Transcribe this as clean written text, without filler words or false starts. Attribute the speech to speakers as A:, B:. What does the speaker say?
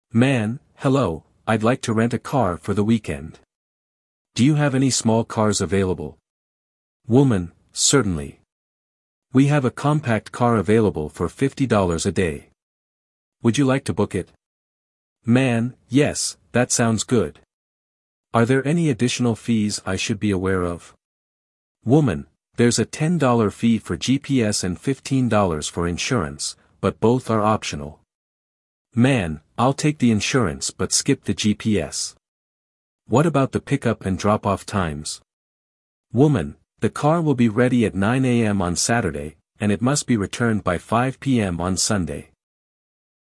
A: Man, hello, I'd like to rent a car for the weekend. Do you have any small cars available? Woman, certainly. We have a compact car available for $50 a day. Would you like to book it? Man, yes, that sounds good. Are there any additional fees I should be aware of? Woman, there's a $10 fee for GPS and $15 for insurance, but both are optional. Man, I'll take the insurance but skip the GPS. What about the pickup and drop-off times? Woman, the car will be ready at 9 a.m. on Saturday, and it must be returned by 5 p.m. on Sunday.